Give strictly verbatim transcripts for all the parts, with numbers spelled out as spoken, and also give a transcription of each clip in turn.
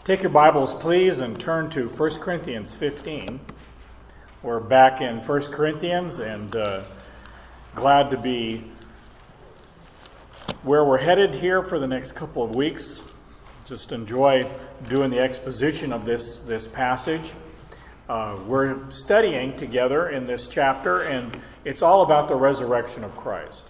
Take your Bibles, please, and turn to First Corinthians fifteen. We're back in First Corinthians, and uh, glad to be where we're headed here for the next couple of weeks. Just enjoy doing the exposition of this, this passage. Uh, we're studying together in this chapter, and it's all about the resurrection of Christ.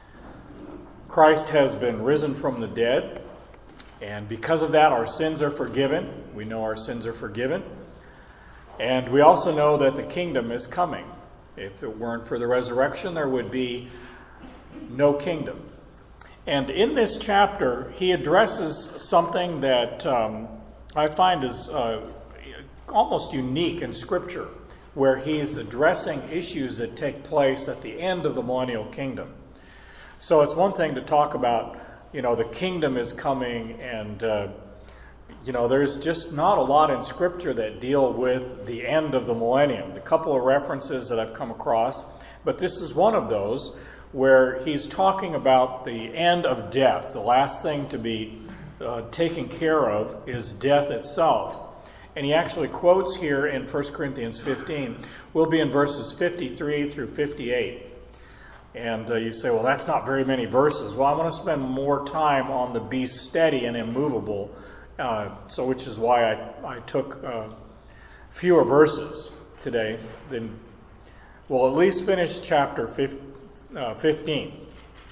Christ has been risen from the dead. And because of that, our sins are forgiven. We know our sins are forgiven. And we also know that the kingdom is coming. If it weren't for the resurrection, there would be no kingdom. And in this chapter, he addresses something that um, I find is uh, almost unique in Scripture, where he's addressing issues that take place at the end of the millennial kingdom. So it's one thing to talk about, you know, the kingdom is coming, and, uh, you know, there's just not a lot in Scripture that deal with the end of the millennium. A couple of references that I've come across, but this is one of those where he's talking about the end of death. The last thing to be uh, taken care of is death itself. And he actually quotes here in First Corinthians fifteen. We'll be in verses fifty-three through fifty-eight. And uh, you say, well, that's not very many verses. Well, I want to spend more time on the be steady and immovable, uh, so which is why I, I took uh, fewer verses today. Then we'll at least finish chapter fifteen.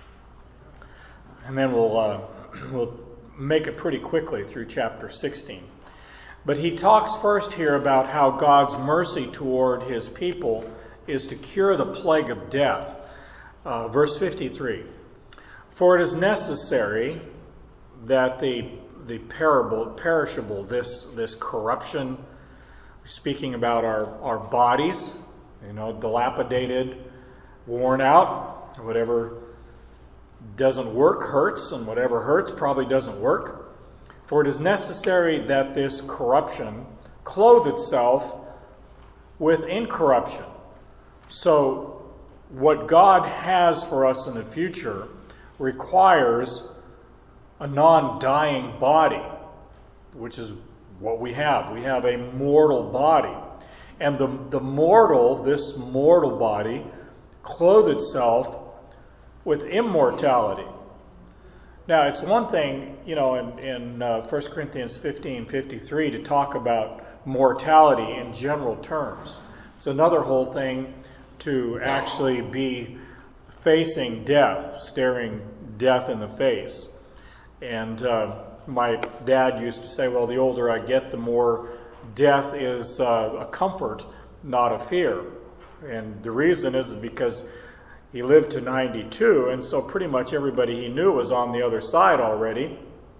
And then we'll, uh, we'll make it pretty quickly through chapter sixteen. But he talks first here about how God's mercy toward his people is to cure the plague of death. Uh, verse fifty-three, for it is necessary that the the parable, perishable, this this corruption, speaking about our, our bodies, you know, dilapidated, worn out, whatever doesn't work hurts, and whatever hurts probably doesn't work. For it is necessary that this corruption clothe itself with incorruption. So what God has for us in the future requires a non-dying body, which is what we have. We have a mortal body. And the, the mortal, this mortal body, clothe itself with immortality. Now, it's one thing, you know, in, in uh, First Corinthians fifteen fifty-three to talk about mortality in general terms. It's another whole thing to actually be facing death, staring death in the face. And uh, my dad used to say, well, the older I get, the more death is uh, a comfort, not a fear. And the reason is because he lived to ninety-two, and so pretty much everybody he knew was on the other side already.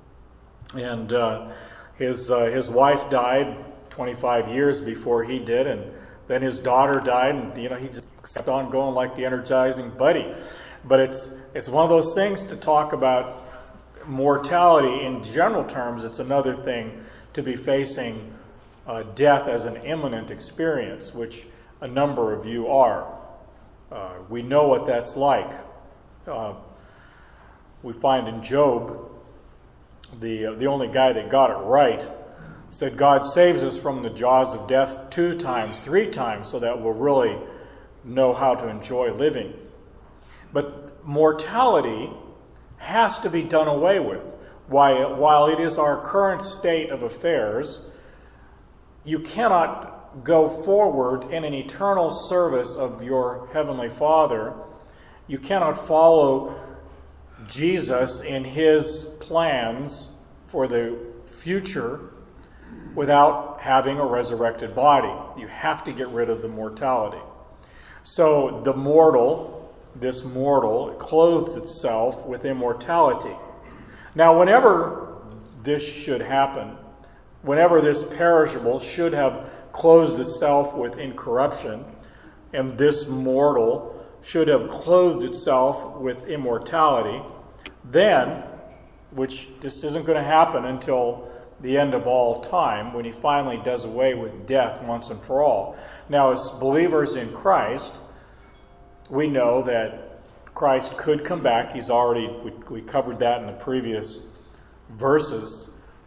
And uh, his, uh, his wife died twenty-five years before he did, and then his daughter died, and you know he just kept on going like the Energizing Buddy. But it's it's one of those things to talk about mortality in general terms. It's another thing to be facing uh, death as an imminent experience, which a number of you are. Uh, we know what that's like. Uh, we find in Job, the uh, the only guy that got it right, said God saves us from the jaws of death two times, three times, so that we'll really know how to enjoy living. But mortality has to be done away with. While, while it is our current state of affairs, you cannot go forward in an eternal service of your Heavenly Father. You cannot follow Jesus in his plans for the future without having a resurrected body. You have to get rid of the mortality. So the mortal, this mortal, clothes itself with immortality. Now, whenever this should happen, whenever this perishable should have clothed itself with incorruption, and this mortal should have clothed itself with immortality, then, which this isn't going to happen until the end of all time, when he finally does away with death once and for all. Now, as believers in Christ, we know that Christ could come back. He's already, we, we covered that in the previous verses,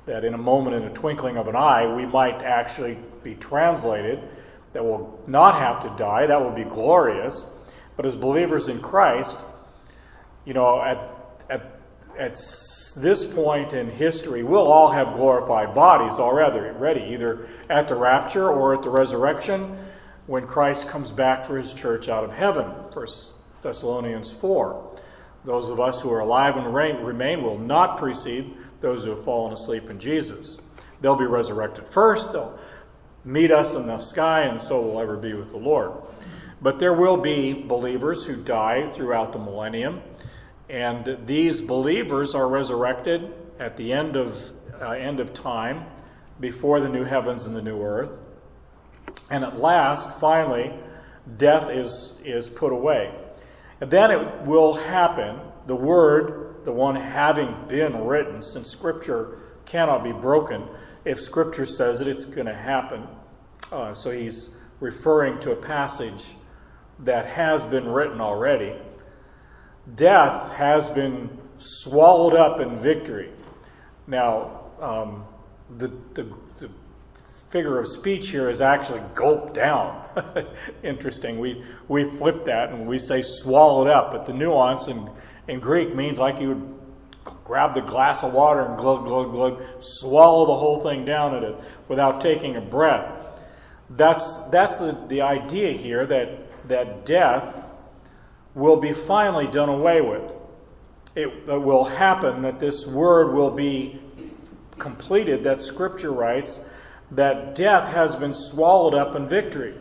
that in a moment, in a twinkling of an eye, we might actually be translated, that we'll not have to die. That will be glorious. But as believers in Christ, you know, at, at, at this point in history, we'll all have glorified bodies already, either at the rapture or at the resurrection when Christ comes back for his church out of heaven, First Thessalonians four. Those of us who are alive and remain will not precede those who have fallen asleep in Jesus. They'll be resurrected first. They'll meet us in the sky, and so will ever be with the Lord. But there will be believers who die throughout the millennium, and these believers are resurrected at the end of uh, end of time, before the new heavens and the new earth. And at last, finally, death is, is put away. And then it will happen, the Word, the one having been written, since Scripture cannot be broken. If Scripture says it, it's going to happen. Uh, so he's referring to a passage that has been written already. Death has been swallowed up in victory. Now, um, the, the, the figure of speech here is actually gulped down. Interesting. We we flip that and we say swallowed up, but the nuance in, in Greek means like you would grab the glass of water and glug, glug, glug, swallow the whole thing down at it without taking a breath. That's that's the, the idea here, that, that death will be finally done away with. It, it will happen that this word will be completed, that Scripture writes, that death has been swallowed up in victory.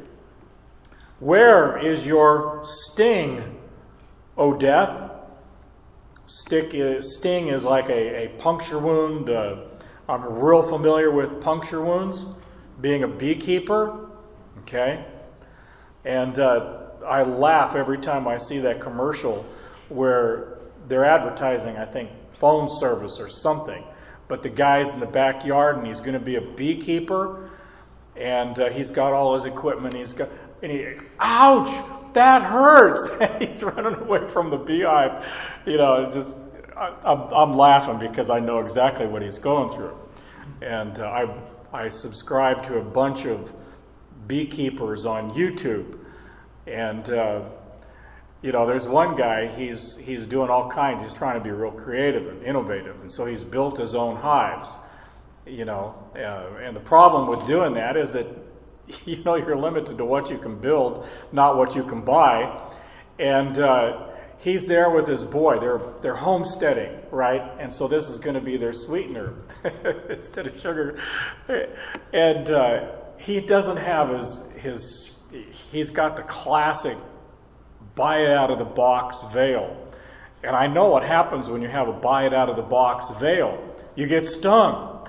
Where is your sting, O death? Stick is, sting is like a, a puncture wound. Uh, I'm real familiar with puncture wounds, being a beekeeper. Okay? And uh, I laugh every time I see that commercial where they're advertising, I think, phone service or something. But the guy's in the backyard and he's going to be a beekeeper, and uh, he's got all his equipment. He's got, and he, ouch, that hurts. And he's running away from the beehive. You know, it's just I, I'm, I'm laughing because I know exactly what he's going through. And uh, I I subscribe to a bunch of beekeepers on YouTube, and uh, you know, there's one guy, he's he's doing all kinds. He's trying to be real creative and innovative, and so he's built his own hives. You know, uh, and the problem with doing that is that, you know, you're limited to what you can build, not what you can buy. And uh, he's there with his boy. They're they're homesteading, right? And so this is going to be their sweetener instead of sugar. And uh, he doesn't have his his. He's got the classic buy it out of the box veil. And I know what happens when you have a buy it out of the box veil. You get stung.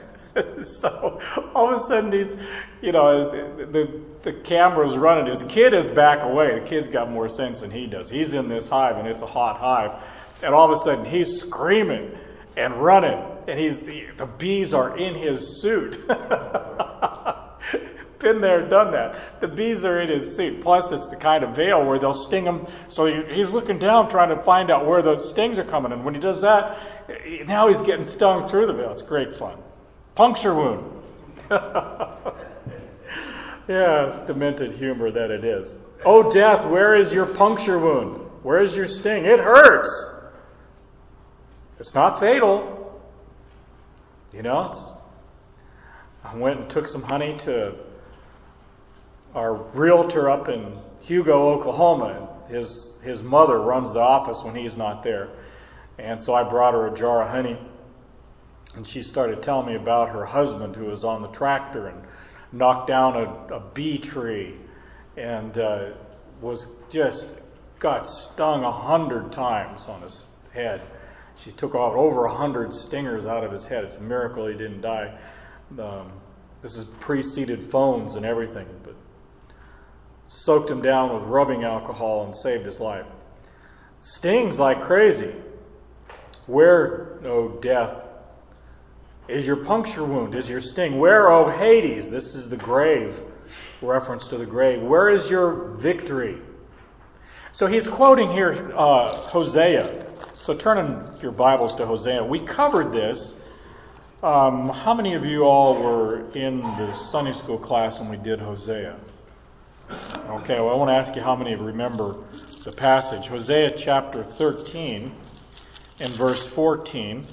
So all of a sudden he's, you know, his, the, the camera's running. His kid is back away. The kid's got more sense than he does. He's in this hive and it's a hot hive. And all of a sudden he's screaming and running. And he's he, the bees are in his suit. Been there, done that. The bees are in his suit. Plus, it's the kind of veil where they'll sting him. So he, he's looking down, trying to find out where the stings are coming. And when he does that, now he's getting stung through the veil. It's great fun. Puncture wound. Yeah, demented humor that it is. Oh, death, where is your puncture wound? Where is your sting? It hurts. It's not fatal. You know, it's, I went and took some honey to our realtor up in Hugo, Oklahoma. His his mother runs the office when he's not there. And so I brought her a jar of honey. And she started telling me about her husband who was on the tractor and knocked down a, a bee tree and uh, was just got stung a hundred times on his head. She took out over a hundred stingers out of his head. It's a miracle he didn't die. Um, this is pre-seeded phones and everything, but soaked him down with rubbing alcohol and saved his life. Stings like crazy. Where, O death, is your puncture wound? Is your sting? Where, O Hades? This is the grave, reference to the grave. Where is your victory? So he's quoting here uh, Hosea. So turn in your Bibles to Hosea. We covered this Um, how many of you all were in the Sunday school class when we did Hosea? Okay, well, I want to ask you how many remember the passage. Hosea chapter thirteen and verse fourteen.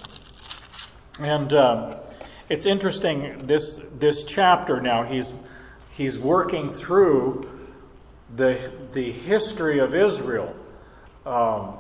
And um, it's interesting, this this chapter now, he's he's working through the, the history of Israel. Um,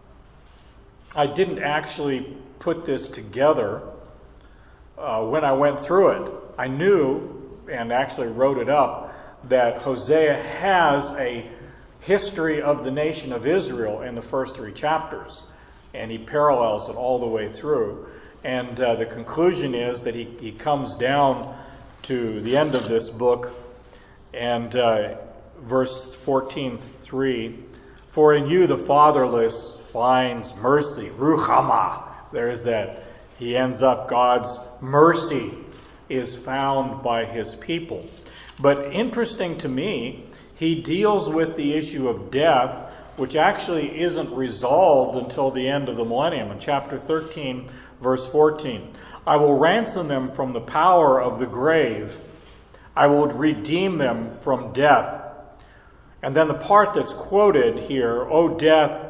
I didn't actually put this together uh, when I went through it. I knew, and actually wrote it up, that Hosea has a history of the nation of Israel in the first three chapters, and he parallels it all the way through. And uh, the conclusion is that he, he comes down to the end of this book, and uh, verse fourteen three, "For in you the fatherless finds mercy." Ruchama. There's that. He ends up, God's mercy is found by his people. But interesting to me, he deals with the issue of death, which actually isn't resolved until the end of the millennium. In chapter thirteen, verse fourteen, "I will ransom them from the power of the grave. I will redeem them from death." And then the part that's quoted here, "O death,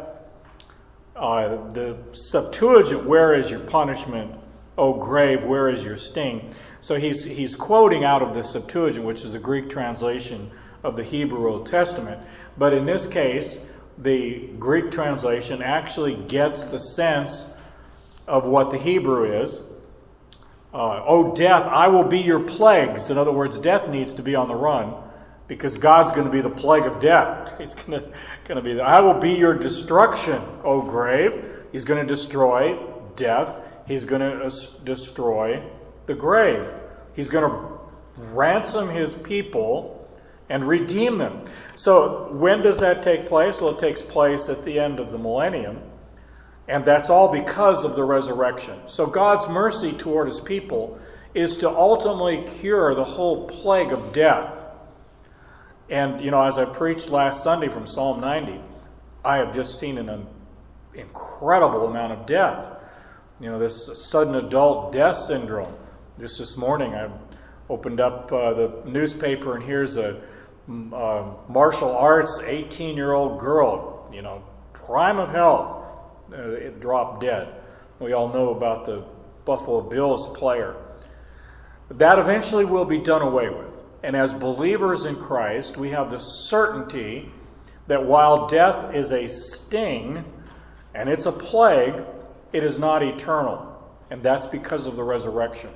uh, the Septuagint, where is your punishment? O grave, where is your sting?" So he's he's quoting out of the Septuagint, which is the Greek translation of the Hebrew Old Testament. But in this case, the Greek translation actually gets the sense of what the Hebrew is. Uh, "O death, I will be your plagues." In other words, death needs to be on the run, because God's going to be the plague of death. He's going to, going to be the, "I will be your destruction, O grave." He's going to destroy death. He's going to uh, destroy the grave. He's going to ransom his people and redeem them. So when does that take place? Well, it takes place at the end of the millennium. And that's all because of the resurrection. So God's mercy toward his people is to ultimately cure the whole plague of death. And, you know, as I preached last Sunday from Psalm ninety, I have just seen an incredible amount of death. You know, this sudden adult death syndrome. Just this morning, I opened up uh, the newspaper, and here's a uh, martial arts eighteen-year-old girl, you know, prime of health, uh, it dropped dead. We all know about the Buffalo Bills player. That eventually will be done away with. And as believers in Christ, we have the certainty that while death is a sting and it's a plague, it is not eternal. And that's because of the resurrection.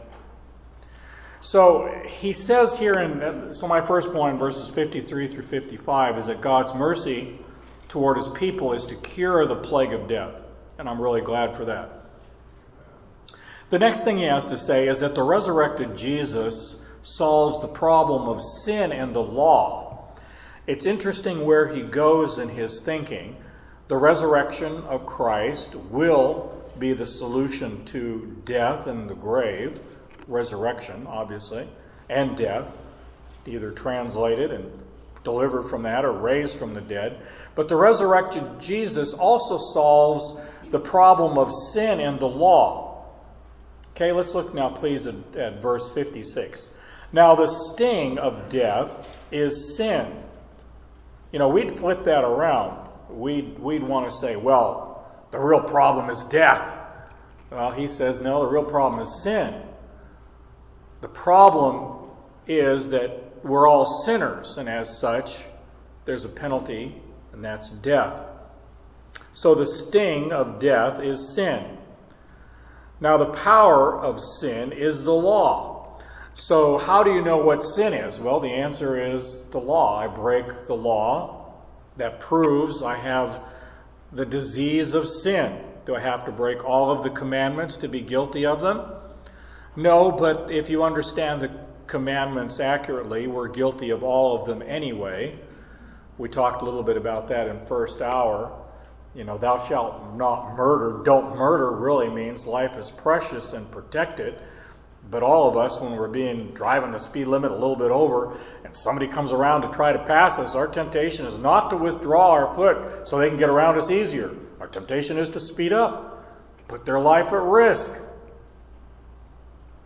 So he says here, in so my first point in verses fifty-three through fifty-five is that God's mercy toward his people is to cure the plague of death. And I'm really glad for that. The next thing he has to say is that the resurrected Jesus solves the problem of sin and the law. It's interesting where he goes in his thinking. The resurrection of Christ will be the solution to death and the grave, resurrection, obviously, and death, either translated and delivered from that or raised from the dead. But the resurrected Jesus also solves the problem of sin and the law. Okay, let's look now, please, at, at verse fifty-six. "Now the sting of death is sin." You know, we'd flip that around. We'd, we'd want to say, well, the real problem is death. Well, he says, no, the real problem is sin. The problem is that we're all sinners, and as such, there's a penalty, and that's death. So the sting of death is sin. Now the power of sin is the law. So how do you know what sin is? Well, the answer is the law. I break the law. That proves I have the disease of sin. Do I have to break all of the commandments to be guilty of them? No, but if you understand the commandments accurately, we're guilty of all of them anyway. We talked a little bit about that in first hour. You know, thou shalt not murder. Don't murder really means life is precious and protect it. But all of us, when we're being driving the speed limit a little bit over, and somebody comes around to try to pass us, our temptation is not to withdraw our foot so they can get around us easier. Our temptation is to speed up, put their life at risk.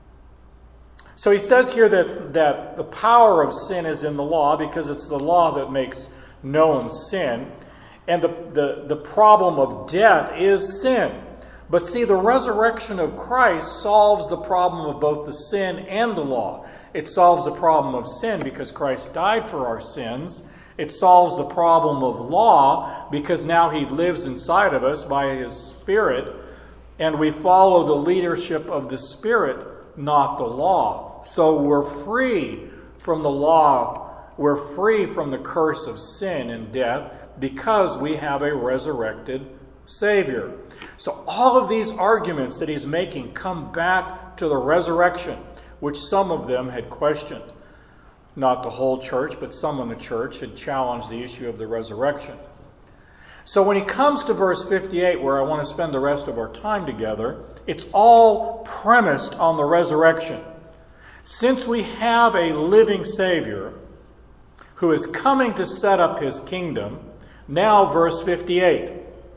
So he says here that, that the power of sin is in the law because it's the law that makes known sin. And the, the, the problem of death is sin. But see, the resurrection of Christ solves the problem of both the sin and the law. It solves the problem of sin because Christ died for our sins. It solves the problem of law because now he lives inside of us by his Spirit, and we follow the leadership of the Spirit, not the law. So we're free from the law. We're free from the curse of sin and death because we have a resurrected Savior. So all of these arguments that he's making come back to the resurrection, which some of them had questioned. Not the whole church, but some in the church had challenged the issue of the resurrection. So when he comes to verse fifty-eight, where I want to spend the rest of our time together, it's all premised on the resurrection. Since we have a living Savior who is coming to set up his kingdom, now verse fifty-eight.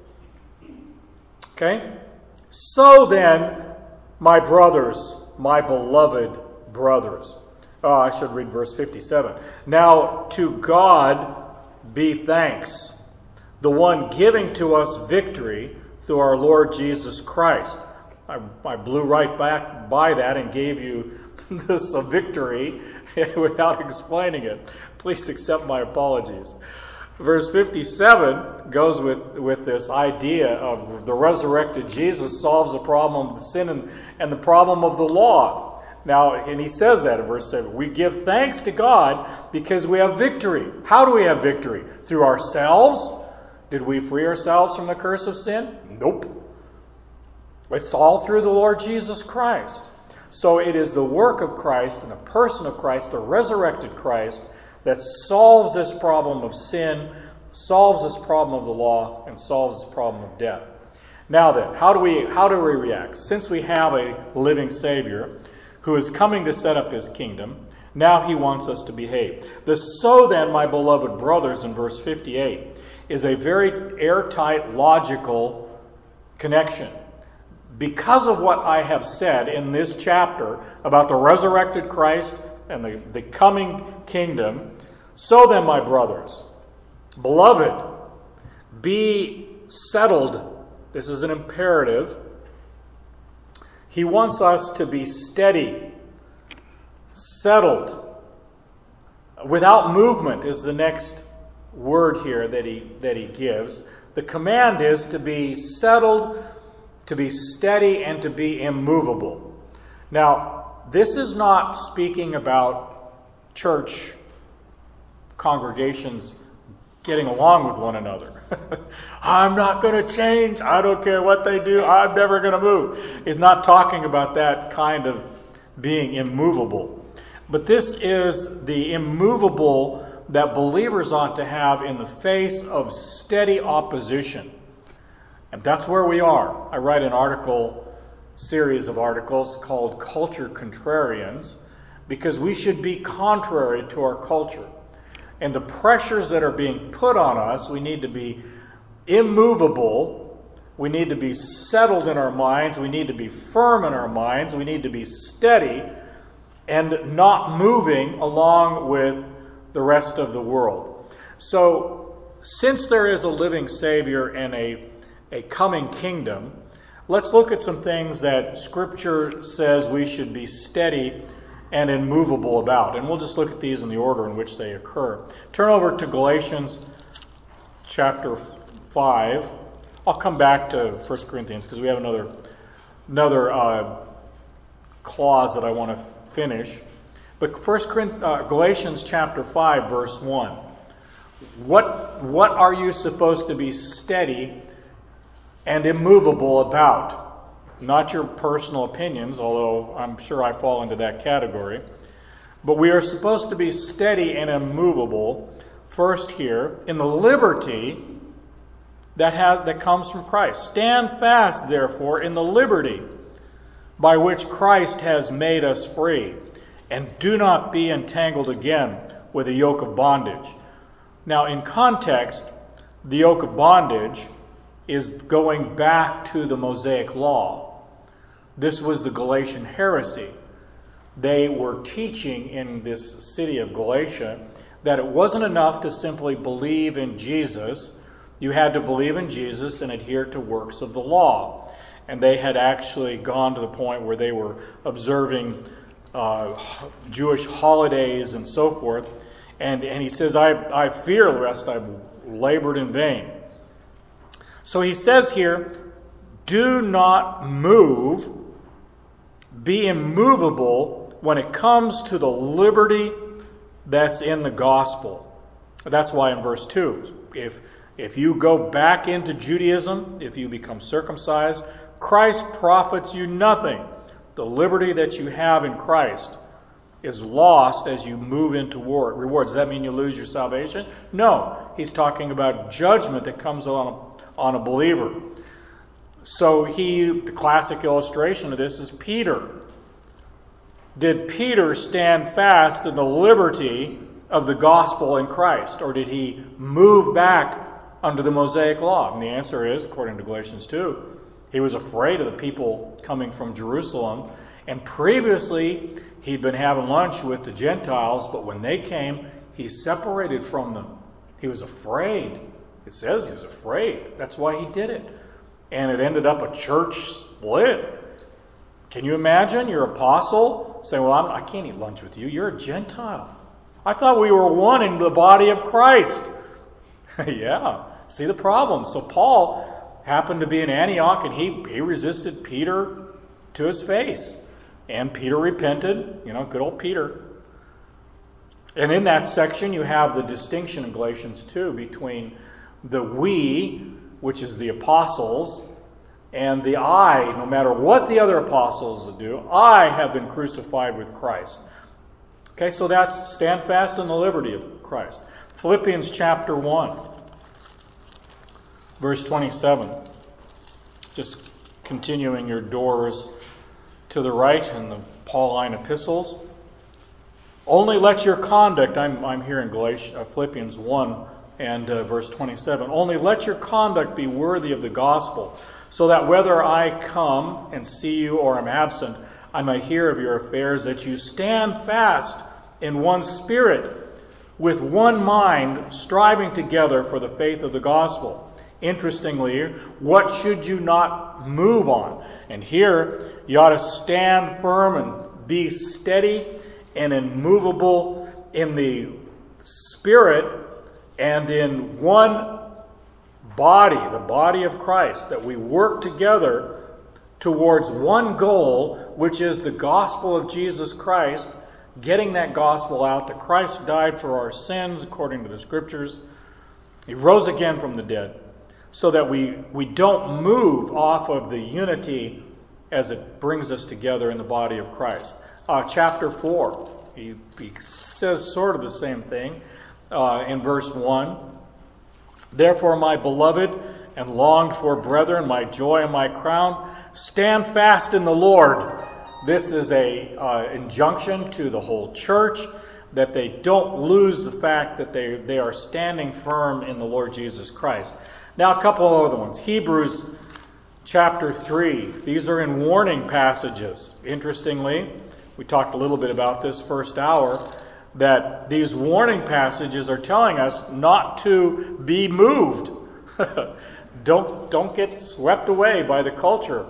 Okay? So then, my brothers, my beloved brothers. Oh, I should read verse fifty-seven. Now, to God be thanks, the one giving to us victory through our Lord Jesus Christ. I, I blew right back by that and gave you this a victory without explaining it. Please accept my apologies. Verse fifty-seven goes with, with this idea of the resurrected Jesus solves the problem of the sin and, and the problem of the law. Now, and he says that in verse seven. We give thanks to God because we have victory. How do we have victory? Through ourselves? Did we free ourselves from the curse of sin? Nope. It's all through the Lord Jesus Christ. So it is the work of Christ and the person of Christ, the resurrected Christ, that solves this problem of sin, solves this problem of the law, and solves this problem of death. Now then, how do we how do we react? Since we have a living Savior who is coming to set up his kingdom, now he wants us to behave. The so then, my beloved brothers, in verse fifty-eight, is a very airtight, logical connection. Because of what I have said in this chapter about the resurrected Christ and the, the coming kingdom, so then, my brothers, beloved, be settled. This is an imperative. He wants us to be steady, settled. Without movement is the next word here that he, that he gives. The command is to be settled, to be steady, and to be immovable. Now, this is not speaking about church congregations getting along with one another. I'm not going to change. I don't care what they do. I'm never going to move. He's not talking about that kind of being immovable. But this is the immovable that believers ought to have in the face of steady opposition. And that's where we are. I write an article, series of articles called Culture Contrarians, because we should be contrary to our culture. And the pressures that are being put on us, we need to be immovable. We need to be settled in our minds. We need to be firm in our minds. We need to be steady and not moving along with the rest of the world. So, since there is a living Savior and a, a coming kingdom, let's look at some things that Scripture says we should be steady and immovable about. And we'll just look at these in the order in which they occur. Turn over to Galatians chapter five. I'll come back to First Corinthians because we have another, another uh, clause that I want to finish. But First Corinthians, uh, Galatians chapter five, verse one. What, what are you supposed to be steady and immovable about? Not your personal opinions, although I'm sure I fall into that category. But we are supposed to be steady and immovable, first here, in the liberty that has that comes from Christ. Stand fast, therefore, in the liberty by which Christ has made us free, and do not be entangled again with a yoke of bondage. Now, in context, the yoke of bondage is going back to the Mosaic law. This was the Galatian heresy. they were teaching in this city of Galatia that it wasn't enough to simply believe in Jesus. You had to believe in Jesus and adhere to works of the law. And they had actually gone to the point where they were observing uh, Jewish holidays and so forth. And, and he says, I, I fear lest I've labored in vain. So he says here, do not move, be immovable when it comes to the liberty that's in the gospel. That's why in verse two, if, if you go back into Judaism, if you become circumcised, Christ profits you nothing. The liberty that you have in Christ is lost as you move into war. Reward. Does that mean you lose your salvation? No. He's talking about judgment that comes on a, on a believer. So he, the classic illustration of this is Peter. Did Peter stand fast in the liberty of the gospel in Christ, or did he move back under the Mosaic law? And the answer is, according to Galatians two, he was afraid of the people coming from Jerusalem. And previously, he'd been having lunch with the Gentiles, but when they came, he separated from them. He was afraid. It says he was afraid. That's why he did it. And it ended up a church split. Can you imagine your apostle saying, well, I'm, I can't eat lunch with you. You're a Gentile. I thought we were one in the body of Christ. Yeah, see the problem. So Paul happened to be in Antioch, and he, he resisted Peter to his face. And Peter repented, you know, good old Peter. And in that section, you have the distinction in Galatians two between the we, which is the apostles, and the I, no matter what the other apostles do, I have been crucified with Christ. Okay, so that's stand fast in the liberty of Christ. Philippians chapter one, verse twenty-seven. Just continuing your doors to the right in the Pauline epistles. Only let your conduct, I'm, I'm here in Galatians, uh, Philippians one and uh, verse twenty-seven. Only let your conduct be worthy of the gospel, so that whether I come and see you or am absent, I may hear of your affairs, that you stand fast in one spirit, with one mind, striving together for the faith of the gospel. Interestingly, what should you not move on? And here, you ought to stand firm and be steady and immovable in the Spirit and in one body, the body of Christ, that we work together towards one goal, which is the gospel of Jesus Christ, getting that gospel out, that Christ died for our sins according to the Scriptures. He rose again from the dead, so that we, we don't move off of the unity as it brings us together in the body of Christ. Uh, chapter four, he, he says sort of the same thing uh, in verse one. Therefore, my beloved and longed for brethren, my joy and my crown, stand fast in the Lord. This is a uh, injunction to the whole church that they don't lose the fact that they, they are standing firm in the Lord Jesus Christ. Now, a couple of other ones. Hebrews chapter three. These are in warning passages. Interestingly, we talked a little bit about this first hour, that these warning passages are telling us not to be moved. don't, don't get swept away by the culture.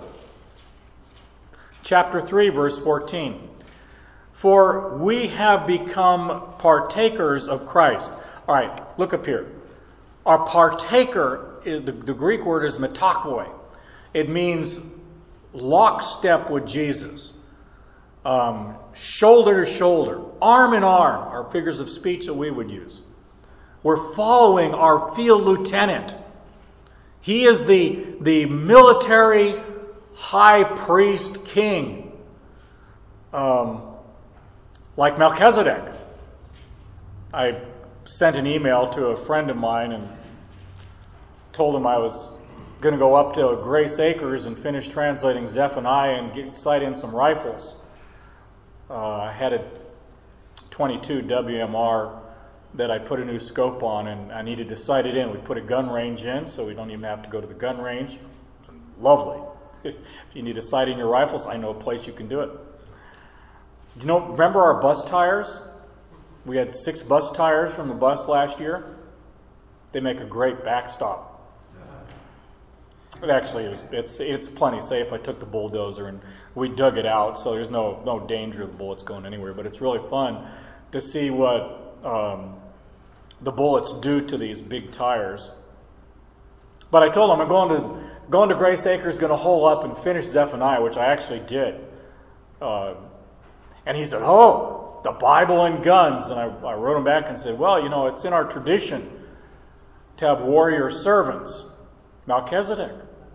Chapter three, verse fourteen. For we have become partakers of Christ. All right, look up here. Our partaker, is, the, the Greek word is metakoi. It means lockstep with Jesus. Um, shoulder to shoulder, arm in arm, are figures of speech that we would use. We're following our field lieutenant. He is the, the military high priest king. Um, like Melchizedek. I sent an email to a friend of mine and told him I was going to go up to Grace Acres and finish translating Zephaniah and get, sight in some rifles. Uh, I had a twenty-two W M R that I put a new scope on, and I needed to sight it in. We put a gun range in, so we don't even have to go to the gun range. It's lovely. If you need to sight in your rifles, I know a place you can do it. You know, remember our bus tires? We had six bus tires from the bus last year. They make a great backstop. It actually is. It's it's plenty safe. I took the bulldozer and we dug it out, so there's no no danger of the bullets going anywhere. But it's really fun to see what um, the bullets do to these big tires. But I told him I'm going to going to Grace Acres, going to hole up and finish Zephaniah, which I actually did. Uh, and he said, "Oh, the Bible and guns." And I, I wrote him back and said, "Well, you know, it's in our tradition to have warrior servants, Melchizedek.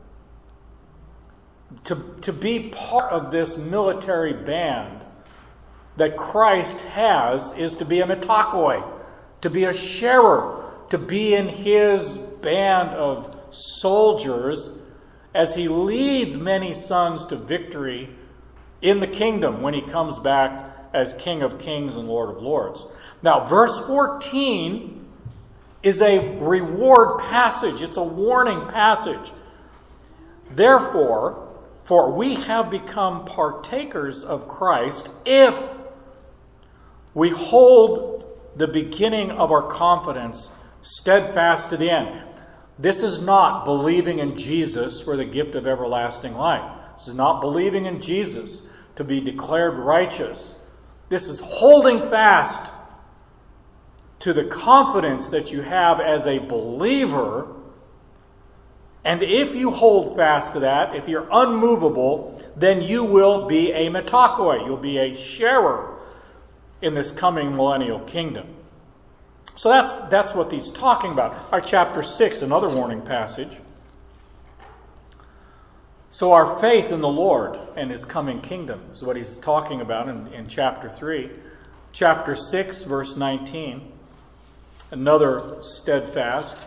To, to be part of this military band that Christ has is to be a metakoi, to be a sharer, to be in his band of soldiers as he leads many sons to victory in the kingdom when he comes back as King of Kings and Lord of Lords." Now, verse fourteen is a reward passage. It's a warning passage. "Therefore, for we have become partakers of Christ if we hold the beginning of our confidence steadfast to the end." This is not believing in Jesus for the gift of everlasting life. This is not believing in Jesus to be declared righteous. This is holding fast to the confidence that you have as a believer. And if you hold fast to that, if you're unmovable, then you will be a metakoi. You'll be a sharer in this coming millennial kingdom. So that's that's what he's talking about. Our chapter six, another warning passage. So our faith in the Lord and his coming kingdom is what he's talking about in, in chapter three. Chapter six, verse nineteen. Another steadfast.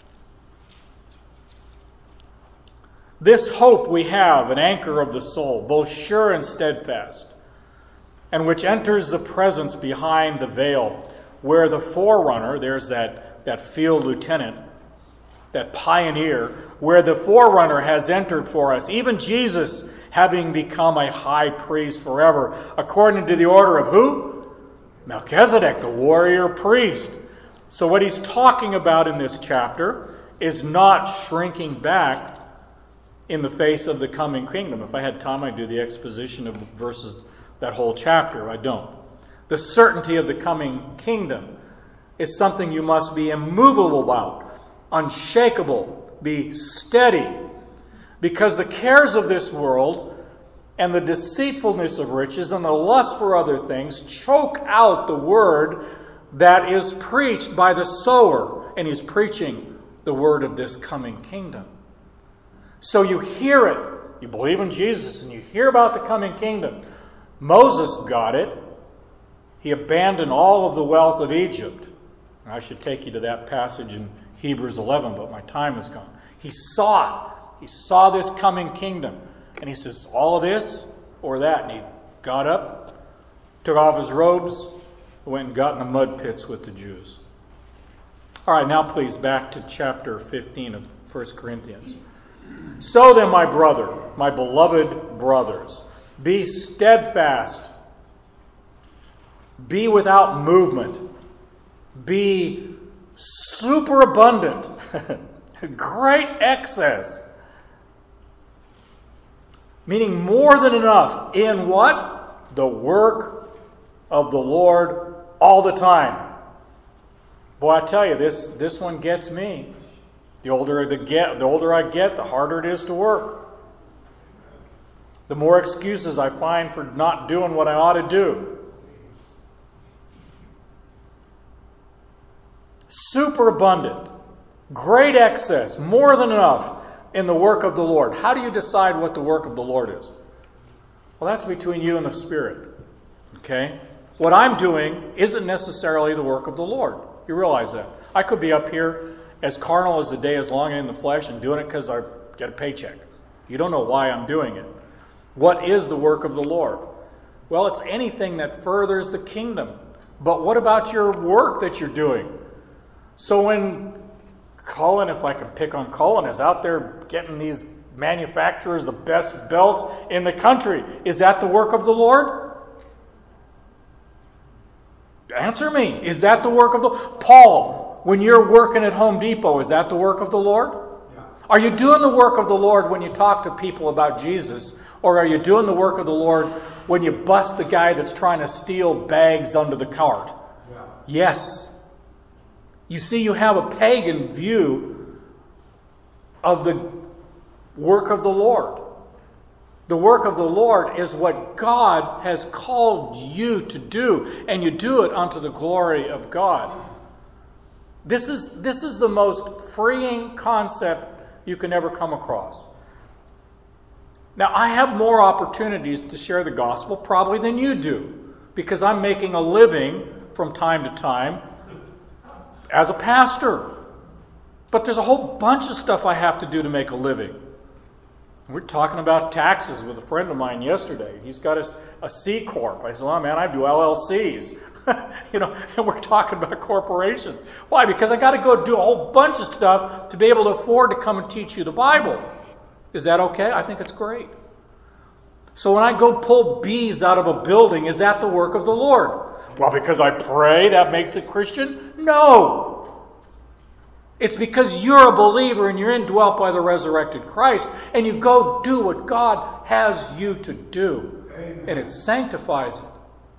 "This hope we have, an anchor of the soul, both sure and steadfast, and which enters the presence behind the veil, where the forerunner," there's that, that field lieutenant, that pioneer, "where the forerunner has entered for us, even Jesus, having become a high priest forever, according to the order of" who? Melchizedek, the warrior priest. So what he's talking about in this chapter is not shrinking back in the face of the coming kingdom. If I had time, I'd do the exposition of verses, that whole chapter. I don't. The certainty of the coming kingdom is something you must be immovable about, unshakable, be steady, because the cares of this world and the deceitfulness of riches and the lust for other things choke out the word that is preached by the sower, and he's preaching the word of this coming kingdom. So you hear it, you believe in Jesus, and you hear about the coming kingdom. Moses got it. He abandoned all of the wealth of Egypt. And I should take you to that passage in Hebrews eleven, but my time is gone. He saw it. He saw this coming kingdom. And he says, all of this or that? And he got up, took off his robes, went and got in the mud pits with the Jews. All right, now please back to chapter fifteen of First Corinthians. "So then, my brother, my beloved brothers, be steadfast, be without movement, be superabundant," great excess, meaning more than enough, in what? The work of the Lord all the time. Boy, I tell you, this, this one gets me. The older, the, get, the older I get, the harder it is to work. The more excuses I find for not doing what I ought to do. Superabundant, great excess, more than enough in the work of the Lord. How do you decide what the work of the Lord is? Well, that's between you and the Spirit. Okay? What I'm doing isn't necessarily the work of the Lord. You realize that. I could be up here as carnal as the day is long in the flesh and doing it because I get a paycheck. You don't know why I'm doing it. What is the work of the Lord? Well, it's anything that furthers the kingdom. But what about your work that you're doing? So when Cullen, if I can pick on Cullen, is out there getting these manufacturers the best belts in the country, is that the work of the Lord? Answer me. Is that the work of the Paul, when you're working at Home Depot, is that the work of the Lord? Yeah. Are you doing the work of the Lord when you talk to people about Jesus? Or are you doing the work of the Lord when you bust the guy that's trying to steal bags under the cart? Yeah. Yes. You see, you have a pagan view of the work of the Lord. The work of the Lord is what God has called you to do, and you do it unto the glory of God. This is, this is the most freeing concept you can ever come across. Now, I have more opportunities to share the gospel probably than you do, because I'm making a living from time to time as a pastor. But there's a whole bunch of stuff I have to do to make a living. We're talking about taxes with a friend of mine yesterday. He's got a, a C Corp. I said, well, man, I do L L Cs. you know, and we're talking about corporations. Why? Because I got to go do a whole bunch of stuff to be able to afford to come and teach you the Bible. Is that okay? I think it's great. So when I go pull bees out of a building, is that the work of the Lord? Well, because I pray, that makes it Christian? No. It's because you're a believer and you're indwelt by the resurrected Christ, and you go do what God has you to do. Amen. And it sanctifies it.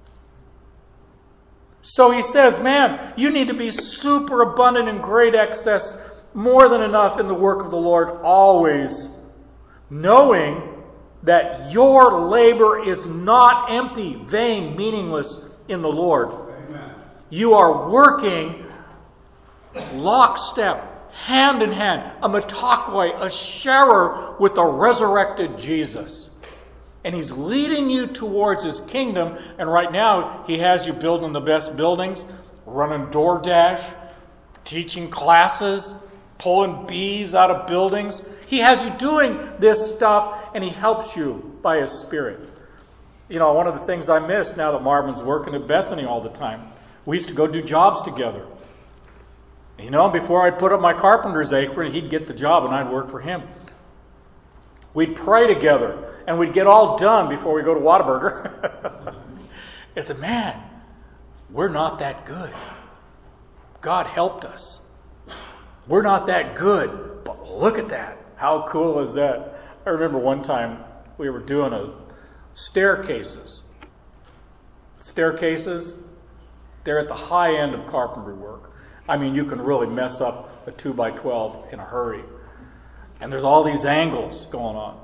So he says, man, you need to be super abundant in great excess, more than enough in the work of the Lord always, knowing that your labor is not empty, vain, meaningless in the Lord. Amen. You are working lockstep, hand in hand, a metokoi, a sharer with the resurrected Jesus. And he's leading you towards his kingdom. And right now, he has you building the best buildings, running DoorDash, teaching classes, pulling bees out of buildings. He has you doing this stuff, and he helps you by his Spirit. You know, one of the things I miss now that Marvin's working at Bethany all the time, we used to go do jobs together. You know, before I'd put up my carpenter's apron, he'd get the job and I'd work for him. We'd pray together and we'd get all done before we go to Whataburger. I said, man, we're not that good. God helped us. We're not that good, but look at that. How cool is that? I remember one time we were doing a staircases. Staircases, they're at the high end of carpentry work. I mean, you can really mess up a two by twelve in a hurry. And there's all these angles going on.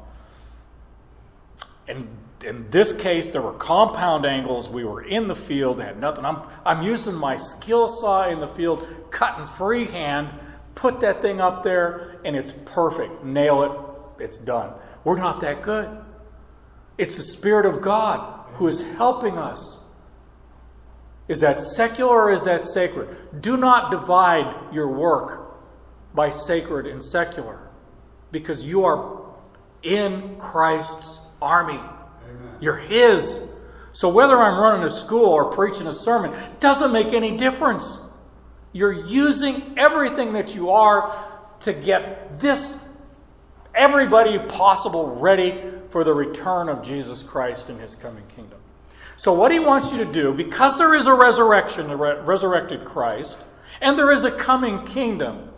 And in this case, there were compound angles. We were in the field, had nothing. I'm, I'm using my skill saw in the field, cutting freehand, put that thing up there, and it's perfect. Nail it, it's done. We're not that good. It's the Spirit of God who is helping us. Is that secular or is that sacred? Do not divide your work by sacred and secular, because you are in Christ's army. Amen. You're his. So whether I'm running a school or preaching a sermon doesn't make any difference. You're using everything that you are to get this, everybody possible, ready for the return of Jesus Christ in his coming kingdom. So what he wants you to do, because there is a resurrection, a re- resurrected Christ, and there is a coming kingdom,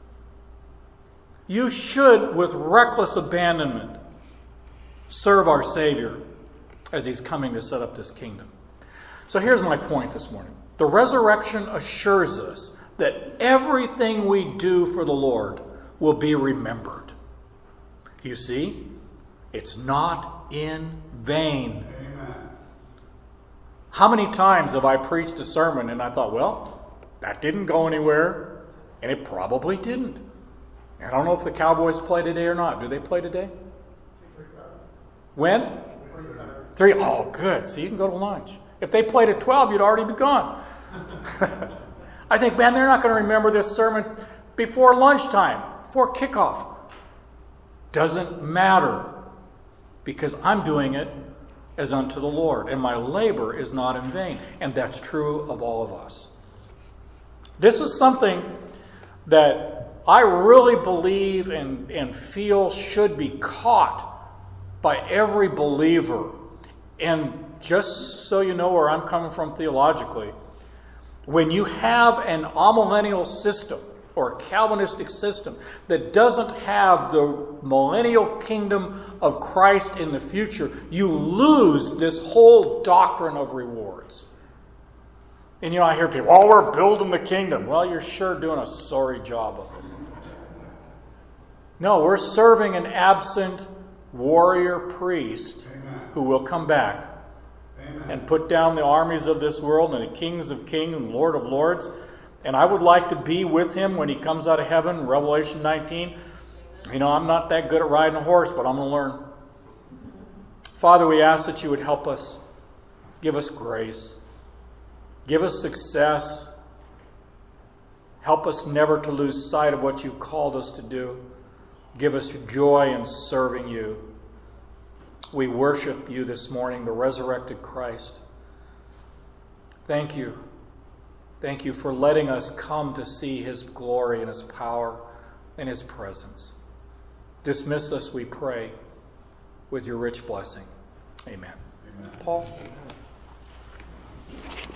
you should, with reckless abandonment, serve our Savior as he's coming to set up this kingdom. So here's my point this morning. The resurrection assures us that everything we do for the Lord will be remembered. You see, it's not in vain. How many times have I preached a sermon and I thought, well, that didn't go anywhere, and it probably didn't. I don't know if the Cowboys play today or not. Do they play today? When? Three. Oh, good. So you can go to lunch. If they played at twelve, you'd already be gone. I think, man, they're not going to remember this sermon before lunchtime, before kickoff. Doesn't matter, because I'm doing it as unto the Lord, and my labor is not in vain. And that's true of all of us. This is something that I really believe and, and feel should be caught by every believer. And just so you know where I'm coming from theologically, When you have an amillennial system or a Calvinistic system that doesn't have the millennial kingdom of Christ in the future, you lose this whole doctrine of rewards. And you know, I hear people, oh, we're building the kingdom. Well, you're sure doing a sorry job of it. No, we're serving an absent warrior priest Amen. Who will come back Amen. And put down the armies of this world and the kings of kings and Lord of lords. And I would like to be with him when he comes out of heaven, Revelation nineteen. You know, I'm not that good at riding a horse, but I'm going to learn. Father, we ask that you would help us. Give us grace. Give us success. Help us never to lose sight of what you've called us to do. Give us joy in serving you. We worship you this morning, the resurrected Christ. Thank you. Thank you for letting us come to see his glory and his power and his presence. Dismiss us, we pray, with your rich blessing. Amen. Amen. Paul?